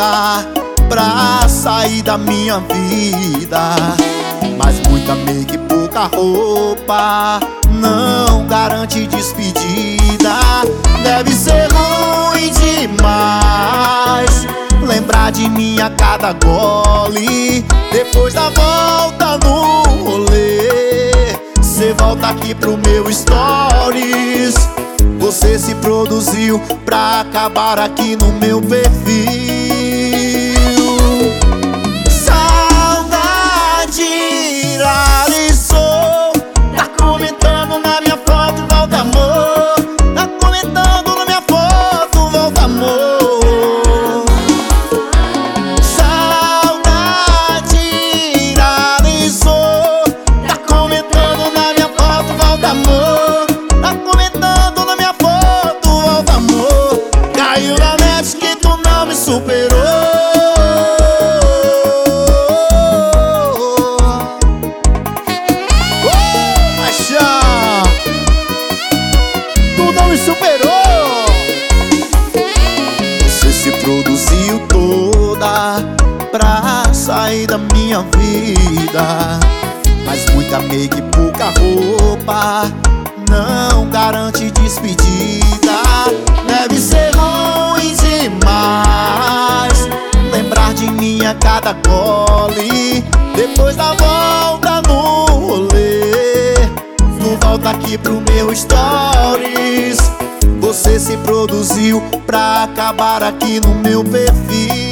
toda pra sair da minha vida. Mas muita make e pouca roupa não garante despedida. Deve ser ruim demais lembrar de mim a cada gole. Depois da volta no rolê, cê volta aqui pro meu stories. Você se produziu pra acabar aqui no meu perfil. Saudade iralizou, tá comentando na minha foto, volta amor. Tá comentando na minha foto, volta amor. Saudade iralizou, tá comentando na minha foto, volta amor. Tá comentando na minha foto, volta amor. Caiu na net que tu não me superou. Tu não me superou. Você se produziu toda pra sair da minha vida. Mas muita make e pouca roupa não garante despedida. Deve ser ruim demais lembrar de mim a cada gole. Depois da volta no rolê, tu volta aqui pro meu stories. Você se produziu pra acabar aqui no meu perfil.